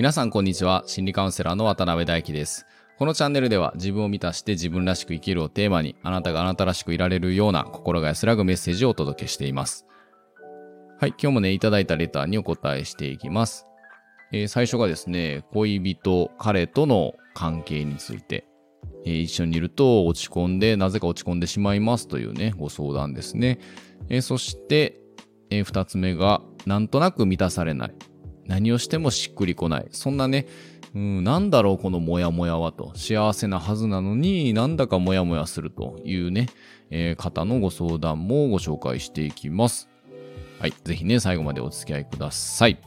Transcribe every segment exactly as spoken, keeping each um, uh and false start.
皆さんこんにちは。心理カウンセラーの渡辺大樹です。このチャンネルでは自分を満たして自分らしく生きるをテーマに、あなたがあなたらしくいられるような心が安らぐメッセージをお届けしています。はい、今日もね、いただいたレターにお答えしていきます。えー、最初がですね、恋人、彼との関係について、えー、一緒にいると落ち込んで、なぜか落ち込んでしまいますというね、ご相談ですね。えー、そして、えー、二つ目が、なんとなく満たされない。何をしてもしっくりこない。そんなね、うん、なんだろうこのモヤモヤはと。幸せなはずなのになんだかモヤモヤするというね、えー、方のご相談もご紹介していきます。はい、ぜひね、最後までお付き合いください。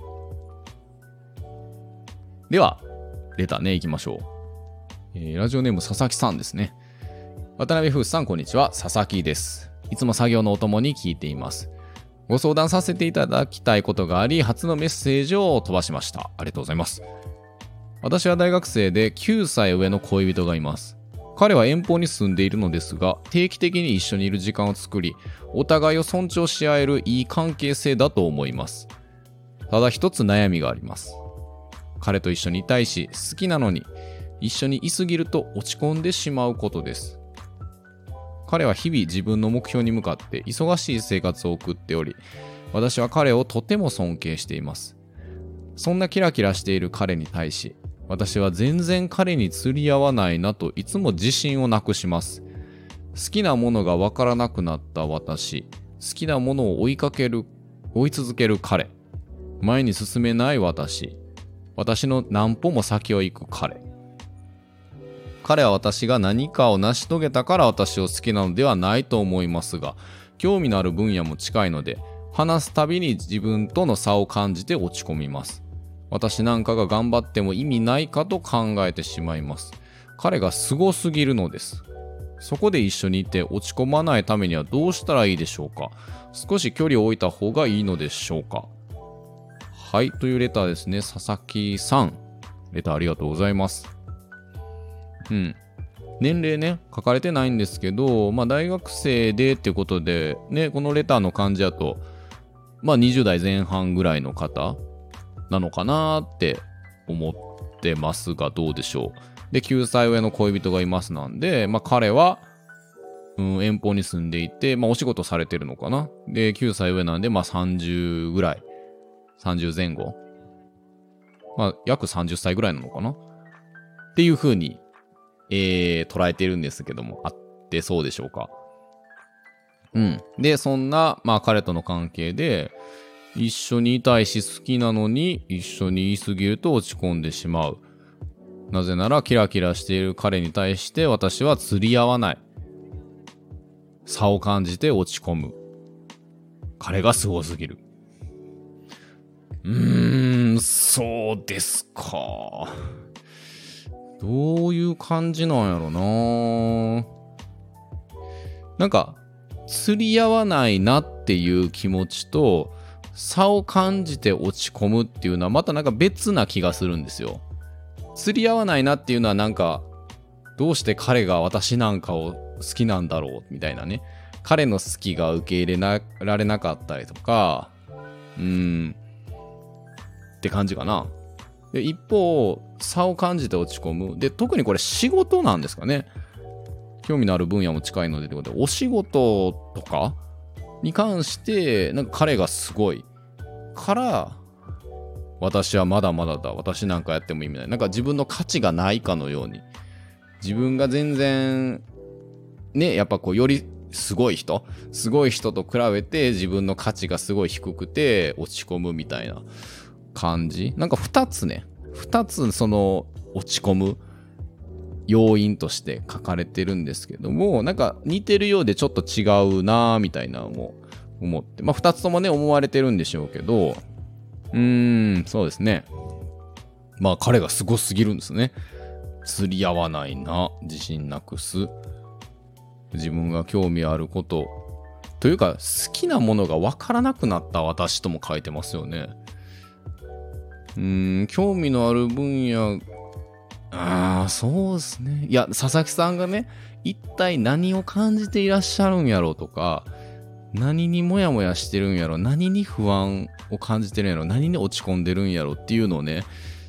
では、レターね、行きましょう。えー、ラジオネーム佐々木さんですね。渡辺夫婦さん、こんにちは。佐々木です。いつも作業のお供に聞いています。ご相談させていただきたいことがあり、初のメッセージを飛ばしました。ありがとうございます。私は大学生できゅうさい上の恋人がいます。彼は遠方に住んでいるのですが、定期的に一緒にいる時間を作り、お互いを尊重し合えるいい関係性だと思います。ただ一つ悩みがあります。彼と一緒にいたいし、好きなのに、一緒にいすぎると落ち込んでしまうことです。彼は日々自分の目標に向かって忙しい生活を送っており、私は彼をとても尊敬しています。そんなキラキラしている彼に対し、私は全然彼に釣り合わないなといつも自信をなくします。好きなものがわからなくなった私、好きなものを追いかける、追い続ける彼、前に進めない私、私の何歩も先を行く彼。彼は私が何かを成し遂げたから私を好きなのではないと思いますが、興味のある分野も近いので、話すたびに自分との差を感じて落ち込みます。私なんかが頑張っても意味ないかと考えてしまいます。彼がすごすぎるのです。そこで一緒にいて落ち込まないためにはどうしたらいいでしょうか。少し距離を置いた方がいいのでしょうか。はい、というレターですね。佐々木さん、レターありがとうございます。うん。年齢ね、書かれてないんですけど、まあ大学生でっていうことで、ね、このレターの感じだと、まあにじゅう代前半ぐらいの方なのかなって思ってますが、どうでしょう。で、きゅうさい上の恋人がいますなんで、まあ彼は、うん、遠方に住んでいて、まあお仕事されてるのかな。で、きゅうさい上なんで、まあさんじゅうぐらい。さんじゅうぜん後。まあ約さんじゅっさいぐらいなのかな。っていう風に、えー、捉えてるんですけども、合ってそうでしょうか。うん。で、そんな、まあ彼との関係で、一緒にいたいし好きなのに一緒にいすぎると落ち込んでしまう。なぜならキラキラしている彼に対して私は釣り合わない。差を感じて落ち込む。彼がすごすぎる。うーん、そうですか。どういう感じなんやろな。なんか釣り合わないなっていう気持ちと差を感じて落ち込むっていうのはまたなんか別な気がするんですよ。釣り合わないなっていうのはなんかどうして彼が私なんかを好きなんだろうみたいなね。彼の好きが受け入れなられなかったりとか、うーんって感じかな。で一方、差を感じて落ち込む。で、特にこれ仕事なんですかね。興味のある分野も近いのでということで、お仕事とかに関して、なんか彼がすごいから、私はまだまだだ。私なんかやっても意味ない。なんか自分の価値がないかのように。自分が全然、ね、やっぱこう、よりすごい人、すごい人と比べて自分の価値がすごい低くて落ち込むみたいな感じ。なんか二つね、二つその落ち込む要因として書かれてるんですけども、なんか似てるようでちょっと違うなーみたいなのも思って、まあ二つともね思われてるんでしょうけど、うーん、そうですね。まあ彼がすごすぎるんですね。釣り合わないな、自信なくす、自分が興味あることというか好きなものが分からなくなった私とも書いてますよね。うーん、興味のある分野、ああ、そうですね。いや、佐々木さんがね、一体何を感じていらっしゃるんやろうとか、何にモヤモヤしてるんやろ、何に不安を感じてるんやろ、何に落ち込んでるんやろっていうのをね、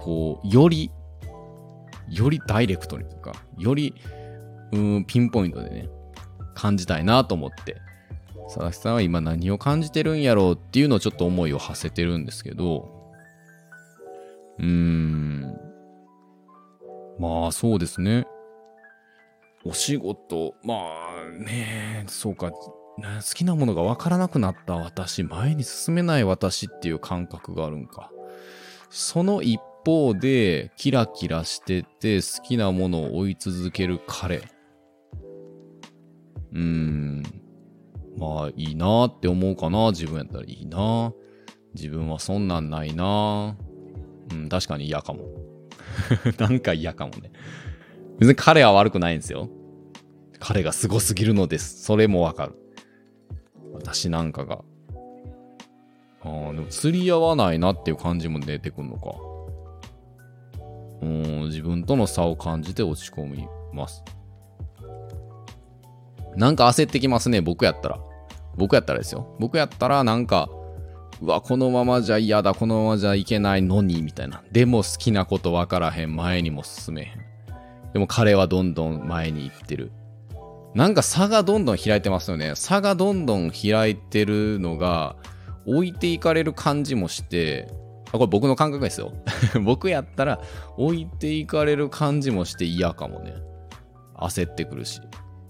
こうよりよりダイレクトにというかよりうーんピンポイントでね感じたいなと思って、佐々木さんは今何を感じてるんやろうっていうのをちょっと思いを馳せてるんですけど、うーんまあそうですね、お仕事まあねそうか、好きなものが分からなくなった私、前に進めない私っていう感覚があるんか。その一方でキラキラしてて好きなものを追い続ける彼、うーんまあいいなって思うかな。自分やったらいいな。自分はそんなんないな。うん、確かに嫌かも。なんか嫌かもね。別に彼は悪くないんですよ。彼がすごすぎるのです。それもわかる。私なんかが。ああ、でも釣り合わないなっていう感じも出てくるのか。うん、自分との差を感じて落ち込みます。なんか焦ってきますね、僕やったら。僕やったらですよ。僕やったらなんか、うわ、このままじゃ嫌だ、このままじゃいけないのに、みたいな。でも好きなことわからへん、前にも進めへん。でも彼はどんどん前に行ってる。なんか差がどんどん開いてますよね。差がどんどん開いてるのが、置いていかれる感じもして、あ、これ僕の感覚ですよ。僕やったら、置いていかれる感じもして嫌かもね。焦ってくるし。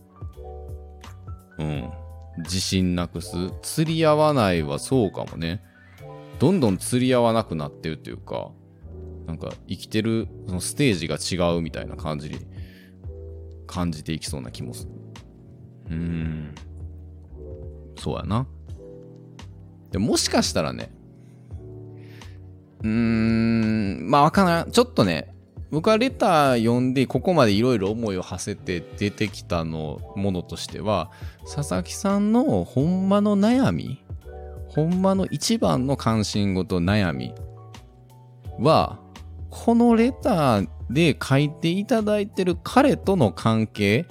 うん。自信なくす。釣り合わないはそうかもね。どんどん釣り合わなくなってるというか、なんか生きてるそのステージが違うみたいな感じに感じていきそうな気もする。うーん。そうやな。でもしかしたらね、うーん、まあわからん。ちょっとね、僕はレター読んでここまでいろいろ思いを馳せて出てきたのものとしては、佐々木さんのほんまの悩み、ほんまの一番の関心事悩みは、このレターで書いていただいてる彼との関係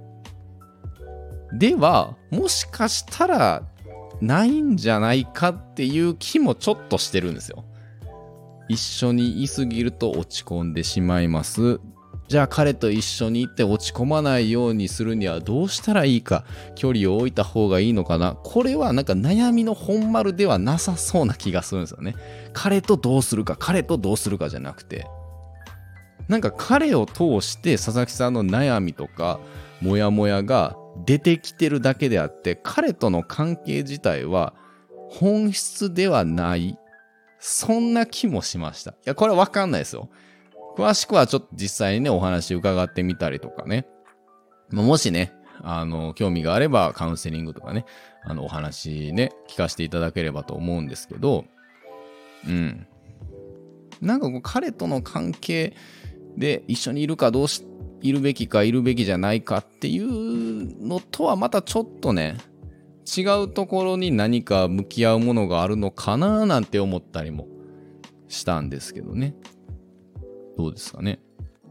では、もしかしたらないんじゃないかっていう気もちょっとしてるんですよ。一緒にいすぎると落ち込んでしまいます。じゃあ彼と一緒に行って落ち込まないようにするにはどうしたらいいか、距離を置いた方がいいのかな。これはなんか悩みの本丸ではなさそうな気がするんですよね。彼とどうするか、彼とどうするかじゃなくて、なんか彼を通して佐々木さんの悩みとかモヤモヤが出てきてるだけであって、彼との関係自体は本質ではない、そんな気もしました。いや、これわかんないですよ。詳しくはちょっと実際にね、お話伺ってみたりとかね。もしね、あの、興味があればカウンセリングとかね、あの、お話ね、聞かせていただければと思うんですけど、うん。なんかこう、彼との関係で一緒にいるかどうし、いるべきかいるべきじゃないかっていうのとはまたちょっとね、違うところに何か向き合うものがあるのかななんて思ったりもしたんですけどね。どうですかね。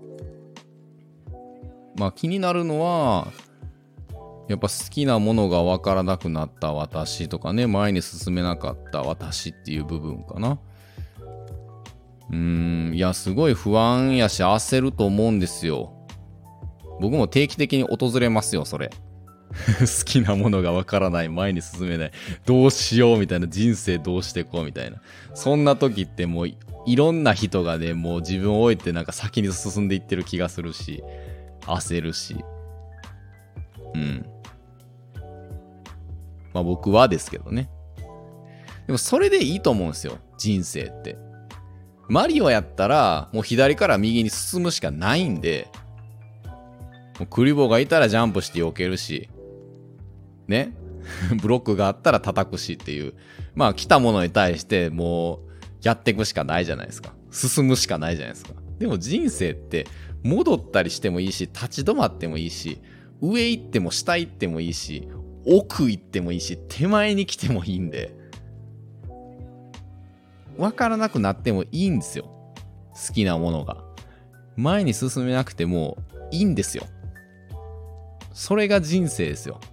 まあ気になるのは、やっぱ好きなものが分からなくなった私とかね、前に進めなかった私っていう部分かな。うーん、いや、すごい不安やし焦ると思うんですよ。僕も定期的に訪れますよ、それ。好きなものが分からない、前に進めない、どうしようみたいな、人生どうしてこうみたいな。そんな時ってもう い, いろんな人がね、もう自分を置いてなんか先に進んでいってる気がするし、焦るし。うん。まあ僕はですけどね。でもそれでいいと思うんですよ、人生って。マリオやったらもう左から右に進むしかないんで、もうクリボーがいたらジャンプして避けるし、ねブロックがあったら叩くしっていう、まあ来たものに対してもうやっていくしかないじゃないですか。進むしかないじゃないですか。でも人生って戻ったりしてもいいし、立ち止まってもいいし、上行っても下行ってもいいし、奥行ってもいいし、手前に来てもいいんで、分からなくなってもいいんですよ。好きなものが前に進めなくてもいいんですよ。それが人生ですよ。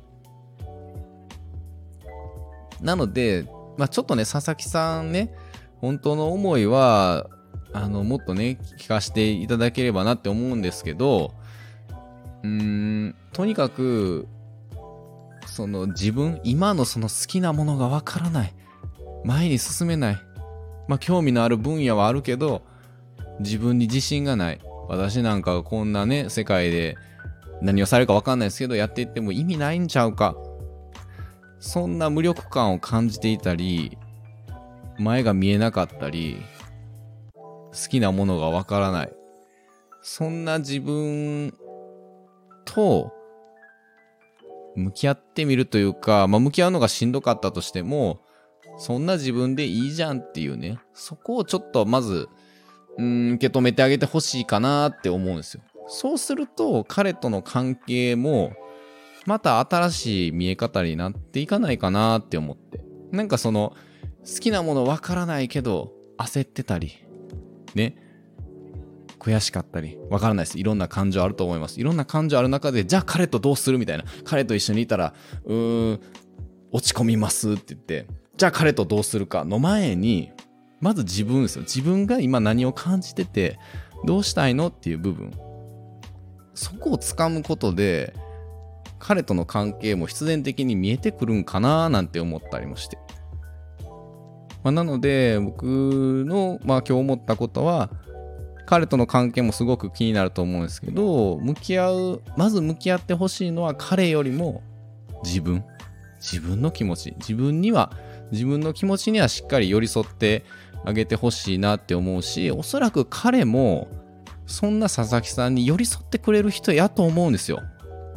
なので、まあ、ちょっとね、佐々木さんね、本当の思いはあのもっとね聞かせていただければなって思うんですけど、うーんとにかくその自分今のその好きなものがわからない、前に進めない、まあ興味のある分野はあるけど自分に自信がない、私なんかがこんなね世界で何をされるかわかんないですけどやっていっても意味ないんちゃうか、そんな無力感を感じていたり、前が見えなかったり、好きなものがわからない、そんな自分と向き合ってみるというか、まあ向き合うのがしんどかったとしても、そんな自分でいいじゃんっていうね、そこをちょっとまずうーん受け止めてあげてほしいかなって思うんですよ。そうすると彼との関係もまた新しい見え方になっていかないかなって思って、なんかその好きなものわからないけど焦ってたりね、悔しかったりわからないです、いろんな感情あると思います。いろんな感情ある中で、じゃあ彼とどうするみたいな、彼と一緒にいたらうーん落ち込みますって言って、じゃあ彼とどうするかの前にまず自分ですよ。自分が今何を感じててどうしたいのっていう部分、そこをつかむことで彼との関係も必然的に見えてくるんかななんて思ったりもして、まあ、なので僕の、まあ、今日思ったことは、彼との関係もすごく気になると思うんですけど、向き合うまず向き合ってほしいのは彼よりも自分自分の気持ち、自分には自分の気持ちにはしっかり寄り添ってあげてほしいなって思うし、おそらく彼もそんな佐々木さんに寄り添ってくれる人やと思うんですよ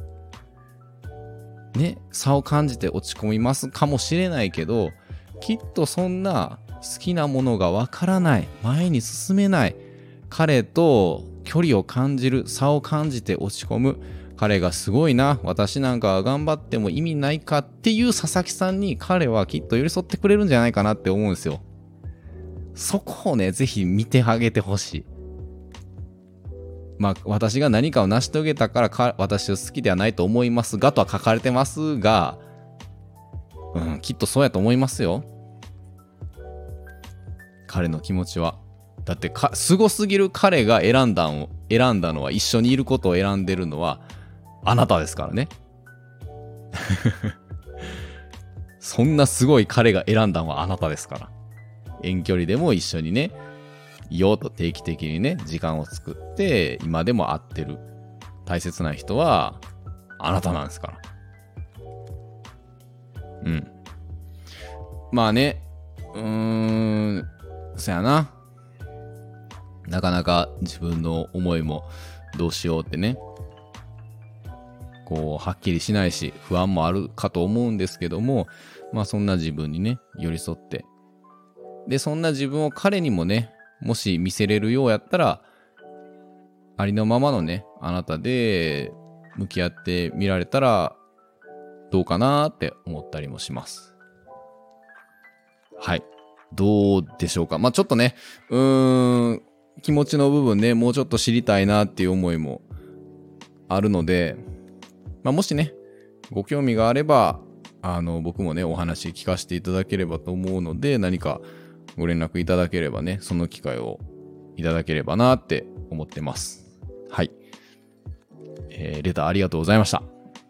ね。差を感じて落ち込みますかもしれないけど、きっとそんな好きなものがわからない、前に進めない彼と距離を感じる、差を感じて落ち込む彼がすごいな、私なんかは頑張っても意味ないかっていう佐々木さんに彼はきっと寄り添ってくれるんじゃないかなって思うんですよ。そこをねぜひ見てあげてほしい。まあ私が何かを成し遂げたからか私を好きではないと思いますがとは書かれてますが、うん、きっとそうやと思いますよ、彼の気持ちは。だってかすごすぎる彼が選んだの選んだのは、一緒にいることを選んでるのはあなたですからねそんなすごい彼が選んだのはあなたですから。遠距離でも一緒にねいようと定期的にね時間を作って今でも会ってる大切な人はあなたなんですから。うん。まあね、うーん、そやな。なかなか自分の思いもどうしようってね、こうはっきりしないし不安もあるかと思うんですけども、まあそんな自分にね寄り添って、でそんな自分を彼にもねもし見せれるようやったら、ありのままのねあなたで向き合ってみられたらどうかなって思ったりもします。はい、どうでしょうか。まあちょっとねうーん気持ちの部分ねもうちょっと知りたいなっていう思いもあるので、まあ、もしねご興味があればあの僕もねお話聞かせていただければと思うので、何かご連絡いただければねその機会をいただければなって思ってます。はい、えー、レターありがとうございました。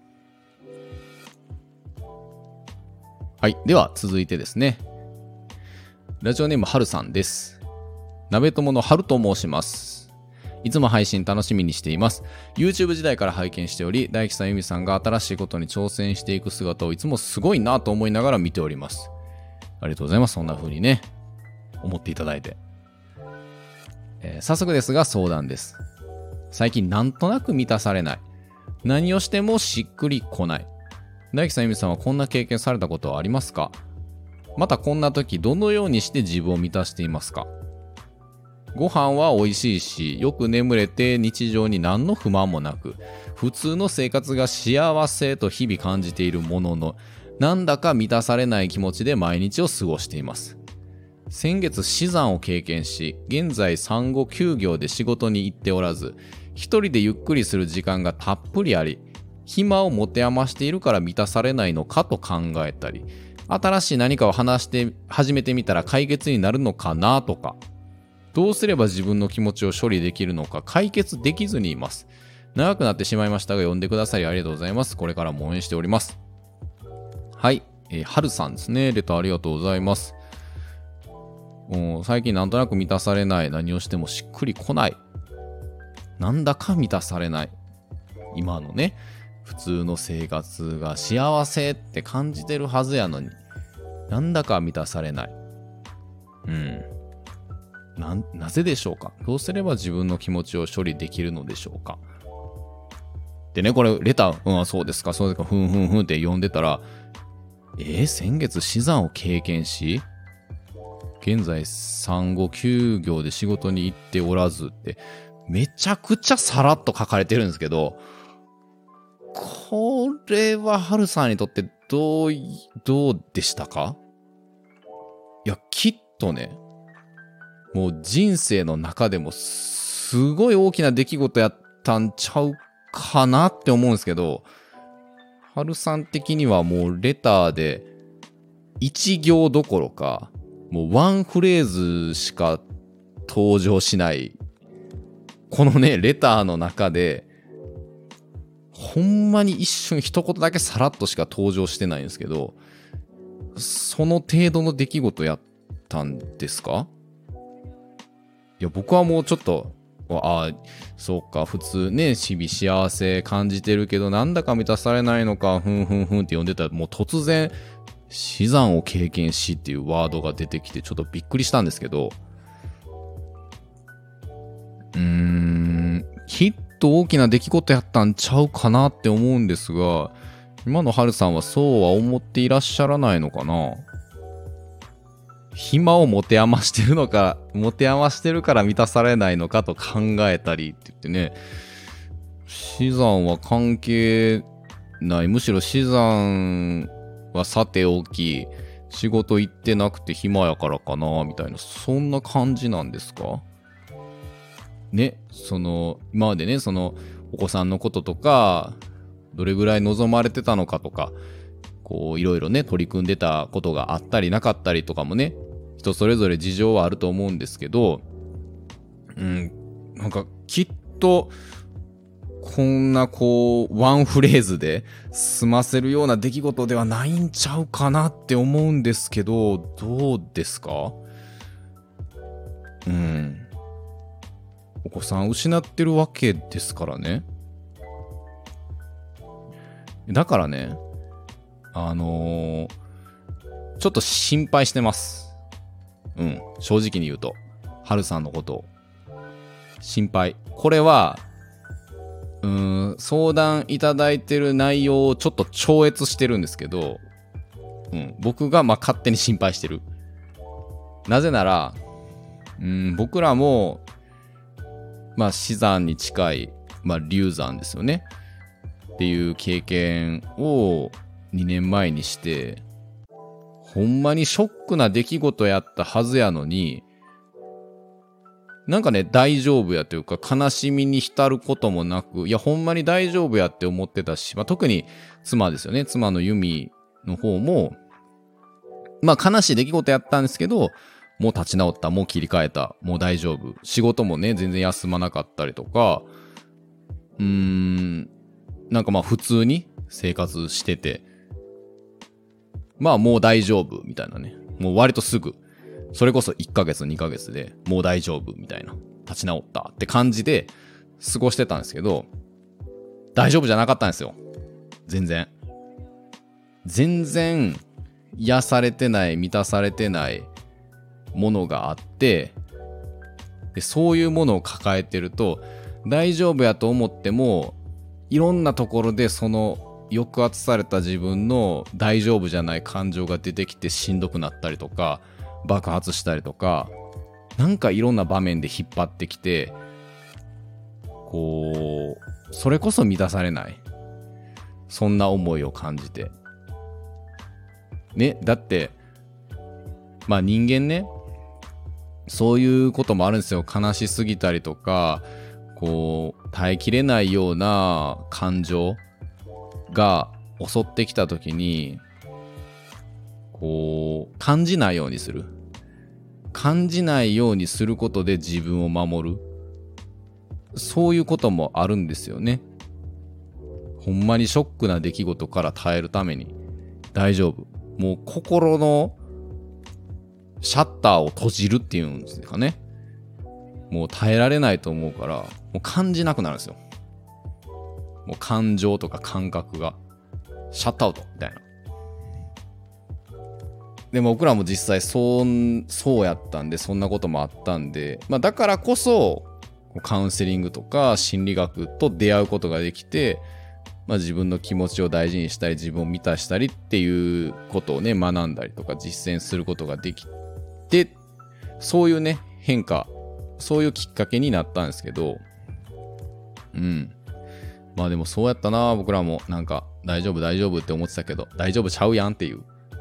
はい、では続いてですね、ラジオネームはるさんです。鍋友の春と申します。いつも配信楽しみにしています。 YouTube 時代から拝見しており、大樹さん、由美さんが新しいことに挑戦していく姿をいつもすごいなと思いながら見ております。ありがとうございます。そんな風にね思っていただいて、えー、早速ですが相談です。最近なんとなく満たされない、何をしてもしっくりこない。大樹さん、由美さんはこんな経験されたことはありますか？またこんな時どのようにして自分を満たしていますか？ご飯は美味しいし、よく眠れて日常に何の不満もなく、普通の生活が幸せと日々感じているものの、なんだか満たされない気持ちで毎日を過ごしています。先月死産を経験し、現在産後休業で仕事に行っておらず、一人でゆっくりする時間がたっぷりあり、暇を持て余しているから満たされないのかと考えたり、新しい何かを話して始めてみたら解決になるのかなとか、 どうすれば自分の気持ちを処理できるのか解決できずにいます。長くなってしまいましたが、読んでくださりありがとうございます。これからも応援しております。はい、えー、はるさんですね。レターありがとうございます。もう最近なんとなく満たされない。何をしてもしっくりこない。なんだか満たされない。今のね、普通の生活が幸せって感じてるはずやのに、なんだか満たされない。うん。な、なぜでしょうか。どうすれば自分の気持ちを処理できるのでしょうか。でね、これ、レター、うん、そうですか、そうですか、ふんふんふんって読んでたら、えー、先月死産を経験し、現在産後休業で仕事に行っておらずって、めちゃくちゃさらっと書かれてるんですけど、これはハルさんにとってどう、どうでしたか？いや、きっとね、もう人生の中でもすごい大きな出来事やったんちゃうかなって思うんですけど、ハルさん的にはもうレターで一行どころか、もうワンフレーズしか登場しない、このね、レターの中で、ほんまに一瞬一言だけさらっとしか登場してないんですけど、その程度の出来事やったんですか？いや、僕はもうちょっと、ああ、そうか、普通ね、日々幸せ感じてるけど、なんだか満たされないのか、ふんふんふんって読んでたら、もう突然、死産を経験しっていうワードが出てきて、ちょっとびっくりしたんですけど、うーん、きっと大きな出来事やったんちゃうかなって思うんですが、今のハルさんはそうは思っていらっしゃらないのかな？暇を持て余してるのか、持て余してるから満たされないのかと考えたりって言ってね、死産は関係ない。むしろ死産はさておき、仕事行ってなくて暇やからかな、みたいな、そんな感じなんですかね。その、今までね、その、お子さんのこととか、どれぐらい望まれてたのかとか、こう、いろいろね、取り組んでたことがあったりなかったりとかもね、人それぞれ事情はあると思うんですけど、うん、なんかきっとこんなこうワンフレーズで済ませるような出来事ではないんちゃうかなって思うんですけど、どうですか？うん。お子さん失ってるわけですからね。だからね、あのー、ちょっと心配してます。うん、正直に言うと、ハルさんのことを心配。これは、うーん、相談いただいてる内容をちょっと超越してるんですけど、うん、僕がまあ勝手に心配してる。なぜなら、うん、僕らも、まあ死産に近い、まあ流産ですよね。っていう経験をにねんまえにして、ほんまにショックな出来事やったはずやのに、なんかね、大丈夫やというか、悲しみに浸ることもなく、いや、ほんまに大丈夫やって思ってたし、まあ、特に妻ですよね。妻のユミの方も、まあ、悲しい出来事やったんですけど、もう立ち直った、もう切り替えた、もう大丈夫。仕事もね、全然休まなかったりとか、うーん、なんかまあ、普通に生活してて、まあもう大丈夫みたいなね。もう割とすぐ、それこそいっかげつにかげつでもう大丈夫みたいな、立ち直ったって感じで過ごしてたんですけど、大丈夫じゃなかったんですよ。全然。全然癒されてない、満たされてないものがあって、でそういうものを抱えてると、大丈夫やと思っても、いろんなところでその抑圧された自分の大丈夫じゃない感情が出てきてしんどくなったりとか、爆発したりとか、なんかいろんな場面で引っ張ってきて、こう、それこそ満たされない。そんな思いを感じて。ね、だって、まあ人間ね、そういうこともあるんですよ。悲しすぎたりとか、こう、耐えきれないような感情が襲ってきたときに、こう、感じないようにする。 感じないようにすることで自分を守る。そういうこともあるんですよね。ほんまにショックな出来事から耐えるために大丈夫。もう心のシャッターを閉じるっていうんですかね。もう耐えられないと思うから、もう感じなくなるんですよ。もう感情とか感覚がシャットアウトみたいな。でも僕らも実際そうそうやったんで、そんなこともあったんで、まあだからこそカウンセリングとか心理学と出会うことができて、まあ自分の気持ちを大事にしたり、自分を満たしたりっていうことをね学んだりとか実践することができて、そういうね変化、そういうきっかけになったんですけど、うん。まあでもそうやったな、僕らもなんか大丈夫大丈夫って思ってたけど、大丈夫ちゃうやんっていう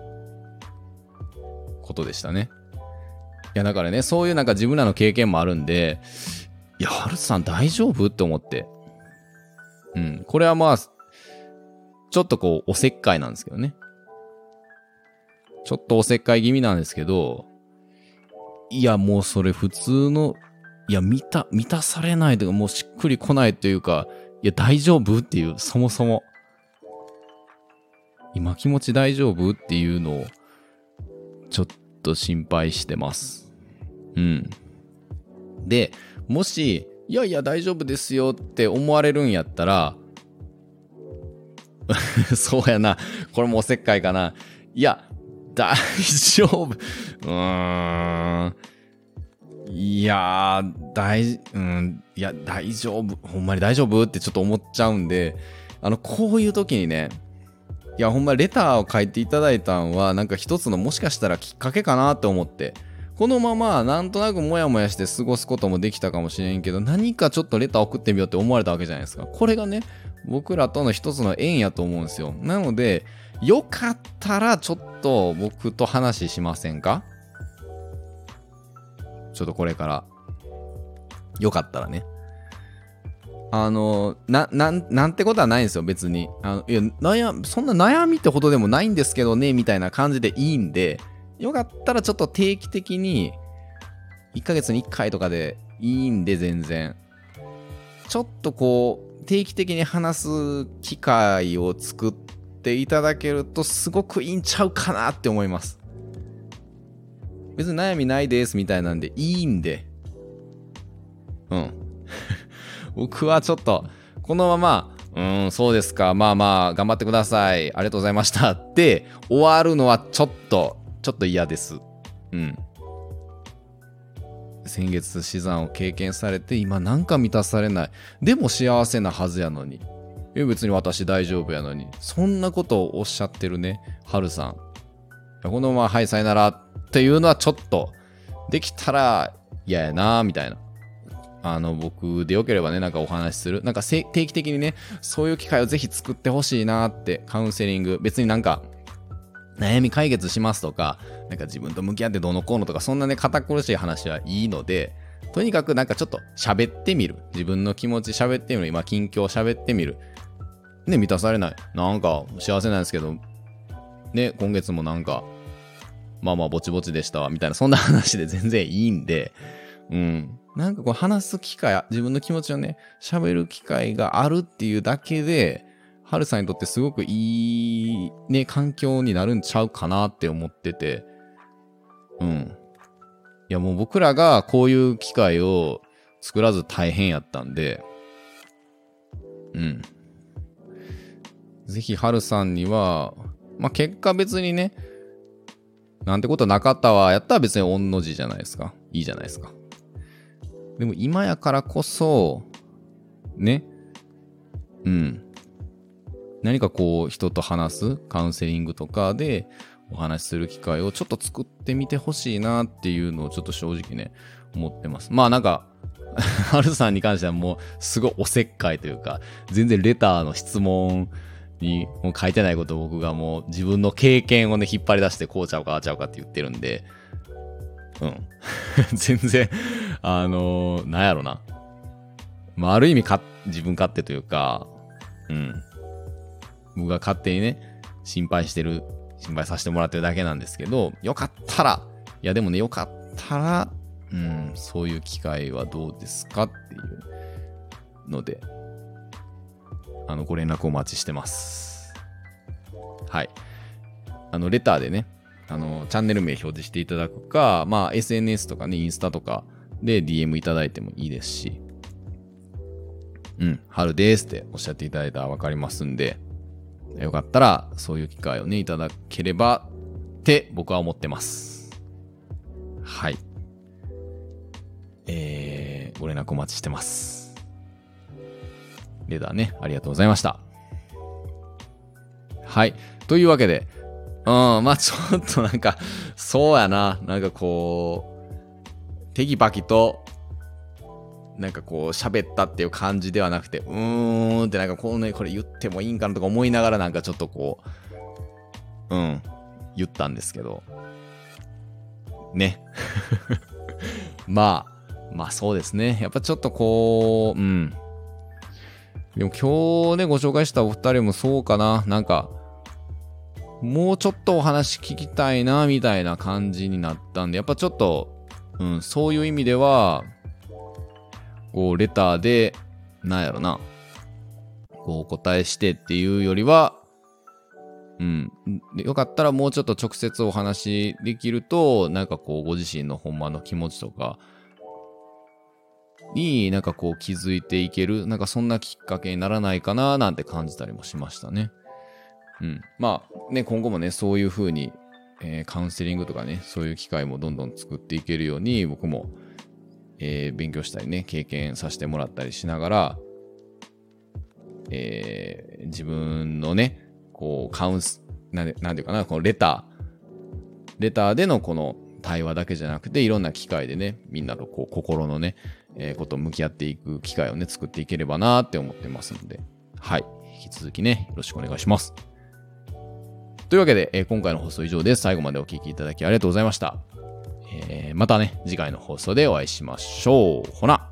ことでしたね。いやだからね、そういうなんか自分らの経験もあるんで、いや、ハルさん大丈夫って思って。うん。これはまあ、ちょっとこう、おせっかいなんですけどね。ちょっとおせっかい気味なんですけど、いやもうそれ普通の、いや満た、満たされないというか、もうしっくりこないというか、いや大丈夫っていう、そもそも。今気持ち大丈夫っていうのを、ちょっと心配してます。うん。で、もし、いやいや大丈夫ですよって思われるんやったら、そうやな。これもおせっかいかな。いや、大丈夫。うーん。いやー、大、うん、いや、大丈夫。ほんまに大丈夫ってちょっと思っちゃうんで、あの、こういう時にね、いや、ほんまレターを書いていただいたんは、なんか一つのもしかしたらきっかけかなって思って、このままなんとなくモヤモヤして過ごすこともできたかもしれんけど、何かちょっとレター送ってみようって思われたわけじゃないですか。これがね、僕らとの一つの縁やと思うんですよ。なので、よかったらちょっと僕と話しませんか？ちょっとこれから。よかったらね。あの、な、なん、なんてことはないんですよ、別に。あの、いや、悩、そんな悩みってほどでもないんですけどね、みたいな感じでいいんで、よかったらちょっと定期的に、いっかげつにいっかいとかでいいんで、全然。ちょっとこう、定期的に話す機会を作っていただけると、すごくいいんちゃうかなって思います。別に悩みないですみたいなんでいいんで。うん。僕はちょっと、このまま、うーん、そうですか、まあまあ、頑張ってください、ありがとうございましたって終わるのはちょっと、ちょっと嫌です。うん。先月死産を経験されて、今なんか満たされない。でも幸せなはずやのに。え、別に私大丈夫やのに。そんなことをおっしゃってるね、はるさん。このまま、はい、さよならっていうのはちょっと、できたら嫌やな、みたいな。あの、僕でよければね、なんかお話しする。なんか定期的にね、そういう機会をぜひ作ってほしいなって、カウンセリング。別になんか、悩み解決しますとか、なんか自分と向き合ってどうのこうのとか、そんなね、堅苦しい話はいいので、とにかくなんかちょっと喋ってみる。自分の気持ち喋ってみる。今、近況喋ってみる。ね、満たされない。なんか幸せなんですけど、ね、今月もなんか、まあまあぼちぼちでしたわ、みたいな、そんな話で全然いいんで、うん。なんかこう話す機会、自分の気持ちをね、喋る機会があるっていうだけで、はるさんにとってすごくいいね、環境になるんちゃうかなって思ってて、うん。いやもう僕らがこういう機会を作らず大変やったんで、うん。ぜひはるさんには、まあ、結果別にね、なんてことなかったわ、やったら別に御の字じゃないですか。いいじゃないですか。でも今やからこそ、ね、うん。何かこう人と話すカウンセリングとかでお話しする機会をちょっと作ってみてほしいなっていうのをちょっと正直ね、思ってます。まあなんか、はるさんに関してはもうすごいおせっかいというか、全然レターの質問にもう書いてないことを僕がもう自分の経験をね、引っ張り出してこうちゃうかああちゃうかって言ってるんで、うん。全然、あのー、なんやろな。まあ、ある意味か、自分勝手というか、うん。僕が勝手にね、心配してる、心配させてもらってるだけなんですけど、よかったら、いやでもね、よかったたら、うん、そういう機会はどうですかっていうので、あの、ご連絡お待ちしてます。はい。あの、レターでね、あの、チャンネル名表示していただくか、まあ、エスエヌエス とかね、インスタとかで ディーエム いただいてもいいですし、うん、春ですっておっしゃっていただいたらわかりますんで、よかったら、そういう機会をね、いただければって僕は思ってます。はい。えー、ご連絡お待ちしてます。レターね、ありがとうございました。はい。というわけで、うん、まあちょっとなんか、そうやな。なんかこう、テキパキと、なんかこう、喋ったっていう感じではなくて、うーんってなんかこうね、これ言ってもいいんかなとか思いながらなんかちょっとこう、うん、言ったんですけど、ね。まあ、まあそうですね。やっぱちょっとこう、うん。でも今日ね、ご紹介したお二人もそうかな。なんか、もうちょっとお話聞きたいな、みたいな感じになったんで、やっぱちょっと、うん、そういう意味では、こう、レターで、なんやろな、こう、お答えしてっていうよりは、うん、よかったらもうちょっと直接お話できると、なんかこう、ご自身のほんまの気持ちとか、になんかこう気づいていける、なんかそんなきっかけにならないかななんて感じたりもしましたね。うん。まあね、今後もね、そういう風に、えー、カウンセリングとかね、そういう機会もどんどん作っていけるように、僕も、えー、勉強したりね、経験させてもらったりしながら、えー、自分のね、こう、カウンス、なんで、なんていうかな、このレター、レターでのこの対話だけじゃなくて、いろんな機会でね、みんなとこう、心のね、えー、ことを向き合っていく機会をね、作っていければなーって思ってますので、はい。引き続きね、よろしくお願いします。というわけで、えー、今回の放送以上です。最後までお聞きいただきありがとうございました。えー、またね、次回の放送でお会いしましょう。ほな。